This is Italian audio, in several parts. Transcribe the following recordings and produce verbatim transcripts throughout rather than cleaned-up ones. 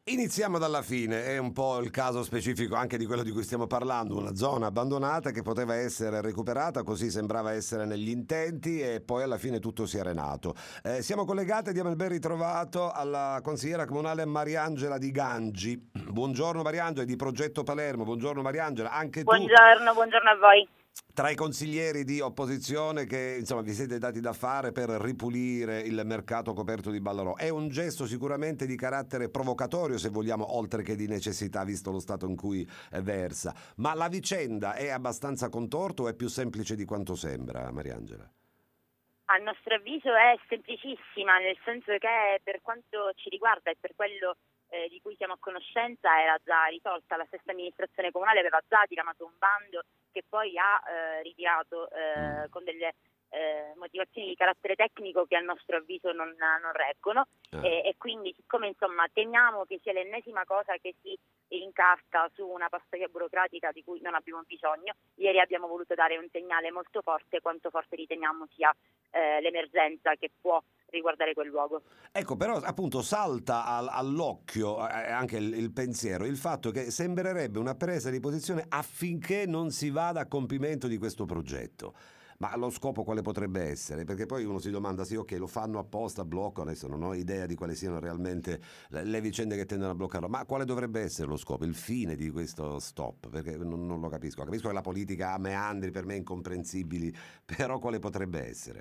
Iniziamo dalla fine, è un po' il caso specifico anche di quello di cui stiamo parlando, una zona abbandonata che poteva essere recuperata, così sembrava essere negli intenti e poi alla fine tutto si è arenato. Eh, siamo collegati e diamo il ben ritrovato alla consigliera comunale Mariangela Di Gangi. Buongiorno Mariangela, di Progetto Palermo, buongiorno Mariangela, anche tu. Buongiorno, buongiorno a voi. Tra i consiglieri di opposizione che insomma vi siete dati da fare per ripulire il mercato coperto di Ballarò, è un gesto sicuramente di carattere provocatorio, se vogliamo, oltre che di necessità, visto lo stato in cui versa. Ma la vicenda è abbastanza contorta o è più semplice di quanto sembra, Mariangela? A nostro avviso è semplicissima, nel senso che per quanto ci riguarda e per quello eh, di cui siamo a conoscenza era già risolta. La stessa amministrazione comunale aveva già diramato un bando che poi ha eh, ritirato eh, Mm. con delle eh, motivazioni di carattere tecnico che a nostro avviso non, non reggono Ah. e, e quindi siccome insomma temiamo che sia l'ennesima cosa che si incarta su una pastiglia burocratica di cui non abbiamo bisogno, ieri abbiamo voluto dare un segnale molto forte quanto forte riteniamo sia eh, l'emergenza che può riguardare quel luogo. Ecco, però appunto salta al- all'occhio eh, anche il, il pensiero, il fatto che sembrerebbe una presa di posizione affinché non si vada a compimento di questo progetto. Ma lo scopo quale potrebbe essere? Perché poi uno si domanda, sì, ok, lo fanno apposta, blocco, adesso non ho idea di quali siano realmente le, le vicende che tendono a bloccarlo, ma quale dovrebbe essere lo scopo, il fine di questo stop? Perché non, non lo capisco. Capisco che la politica ha meandri per me incomprensibili, però quale potrebbe essere?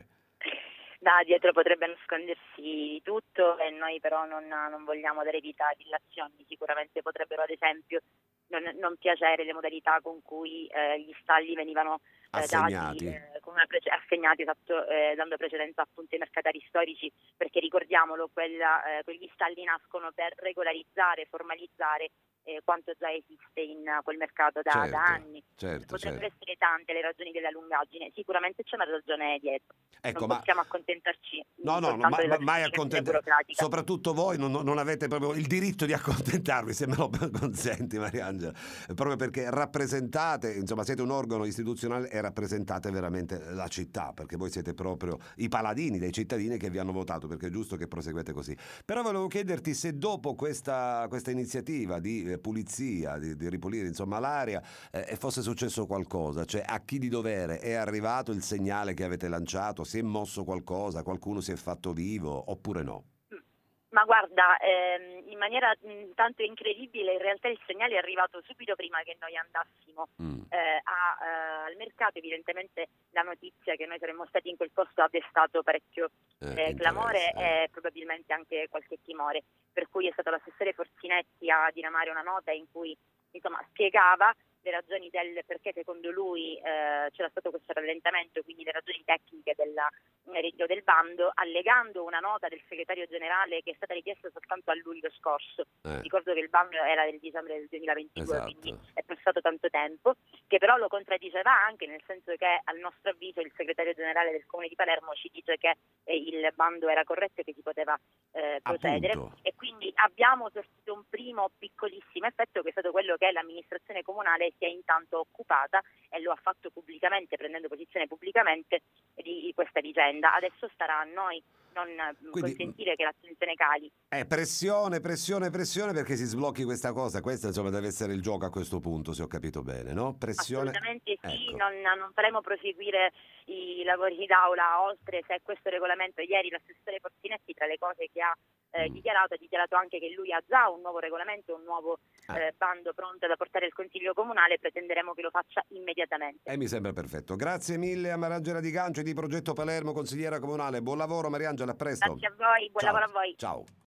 Da dietro potrebbe nascondersi tutto e noi però non, non vogliamo dare vita a dilazioni. Sicuramente potrebbero ad esempio non, non piacere le modalità con cui eh, gli stalli venivano eh, Assegnati. dati, eh, come prece- assegnati, esatto, eh, dando precedenza appunto ai mercatari storici, perché ricordiamolo, quella, eh, quegli stalli nascono per regolarizzare, formalizzare eh, quanto già esiste in uh, quel mercato da, Certo, da anni. certo, Potrebbero certo. essere tante le ragioni della lungaggine, sicuramente c'è una ragione dietro. Ecco, Non ma possiamo accontentarci no, no, no, soltanto ma, della ma mai giustificazione accontentare. burocratica. Soprattutto voi non, non avete proprio il diritto di accontentarvi, se me lo consenti, Mariangela, proprio perché rappresentate, insomma, siete un organo istituzionale e rappresentate veramente la città, perché voi siete proprio i paladini dei cittadini che vi hanno votato, perché è giusto che proseguete così. Però volevo chiederti se dopo questa, questa iniziativa di eh, pulizia, di, di ripulire insomma l'area, eh, fosse successo qualcosa, cioè a chi di dovere è arrivato il segnale che avete lanciato, si è mosso qualcosa, qualcuno si è fatto vivo oppure no? Ma guarda, ehm, in maniera mh, tanto incredibile, in realtà il segnale è arrivato subito prima che noi andassimo Mm. eh, a, eh, al mercato. Evidentemente la notizia che noi saremmo stati in quel posto ha destato parecchio Eh, eh, clamore interesse, eh. e probabilmente anche qualche timore, per cui è stato l'assessore Forzinetti a diramare una nota in cui insomma spiegava le ragioni del perché secondo lui eh, c'era stato questo rallentamento, quindi le ragioni tecniche del ritiro del bando, allegando una nota del segretario generale che è stata richiesta soltanto a luglio scorso. Eh. Ricordo che il bando era del dicembre del duemilaventidue, Esatto. quindi è passato tanto tempo, che però lo contraddiceva anche, nel senso che al nostro avviso il segretario generale del Comune di Palermo ci dice che eh, il bando era corretto e che si poteva eh, procedere. Appunto. E quindi abbiamo sortito un primo piccolissimo effetto, che è stato quello che l'amministrazione comunale si è intanto occupata e lo ha fatto pubblicamente, prendendo posizione pubblicamente di questa vicenda. Adesso starà a noi non Quindi, consentire che l'attenzione cali. Eh, pressione, pressione, pressione perché si sblocchi questa cosa. Questo insomma deve essere il gioco a questo punto, se ho capito bene, no? Pressione. Assolutamente sì, Ecco. non, non faremo proseguire i lavori d'aula oltre se questo regolamento. Ieri l'assessore Forzinetti, tra le cose che ha eh, Mm. dichiarato, ha dichiarato anche che lui ha già un nuovo regolamento, un nuovo Ah. eh, bando pronto da portare al Consiglio Comunale. Pretenderemo che lo faccia immediatamente. E mi sembra perfetto. Grazie mille a Mariangela Di Gangi di Progetto Palermo, consigliera comunale. Buon lavoro Mariangela, a presto. Grazie a voi, buon Ciao. lavoro a voi. Ciao.